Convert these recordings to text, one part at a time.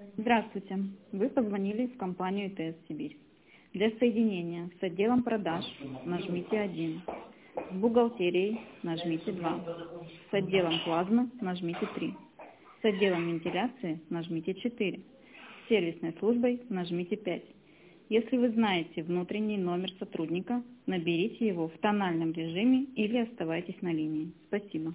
Здравствуйте. Вы позвонили в компанию ИТС «Сибирь». Для соединения с отделом продаж нажмите 1. С бухгалтерией нажмите 2. С отделом плазмы нажмите 3. С отделом вентиляции нажмите 4. С сервисной службой нажмите 5. Если вы знаете внутренний номер сотрудника, наберите его в тональном режиме или оставайтесь на линии. Спасибо.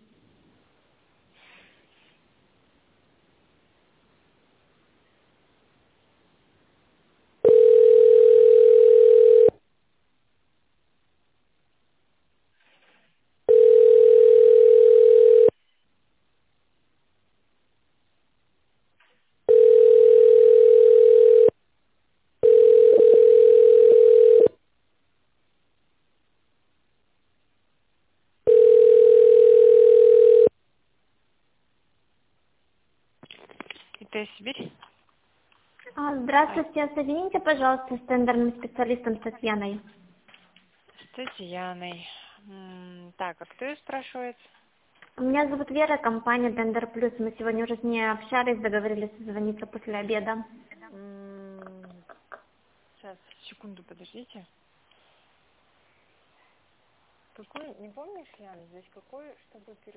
ИТ Сибирь. Здравствуйте, соедините, пожалуйста, с тендерным специалистом Татьяной. С Татьяной. Так, а кто ее спрашивает? Меня зовут Вера, компания Тендер Плюс. Мы сегодня уже с ней общались, договорились созвониться после обеда. Сейчас, секунду, подождите. Какой, не помнишь, Ян, здесь какой, чтобы перед...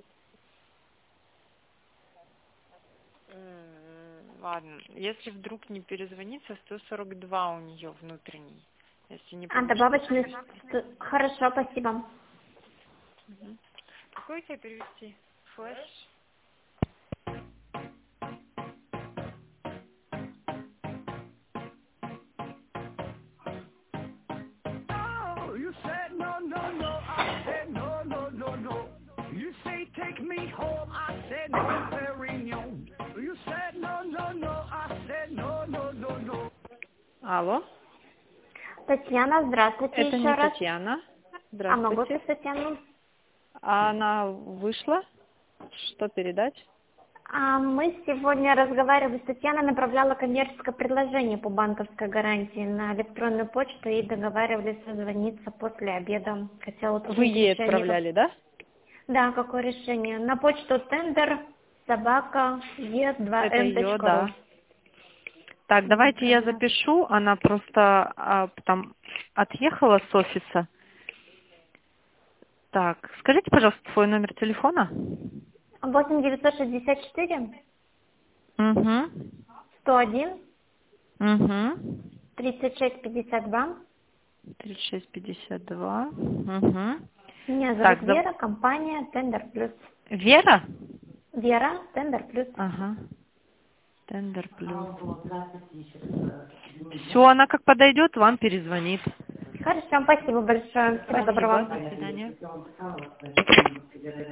Ладно, если вдруг не перезвонится, 142 у нее внутренний. Если не помнишь. Добавочный... Хорошо, спасибо. Какой у тебя перевести? Флэш? You said no, no, no. I said no, no, no, no. You say take me home. I said no, Perignon. You said no, no, no. I said no, no, no, no. Алло, Татьяна, здравствуйте это еще не раз. Татьяна. А могу Здравствуйте. с Татьяной? Она вышла. Что передать? Мы сегодня разговаривали с Татьяной, направляла коммерческое предложение по банковской гарантии на электронную почту и договаривались созвониться после обеда. Хотела уточнить Вы ей решение. отправляли, да? Да, какое решение? На почту тендер собака Е2М. Это ее, да. Так, давайте я запишу. Она просто там отъехала с офиса. Так, скажите, пожалуйста, свой номер телефона. 8 964 Угу. 101 Угу. 36 52. 3652. Угу. Меня Так, зовут Вера, компания Тендер Плюс. Вера? Вера, Тендер Плюс. Ага. Тендер Плюс. Все, она как подойдет, вам перезвонит. Хорошо, спасибо большое. Всего доброго. До свидания.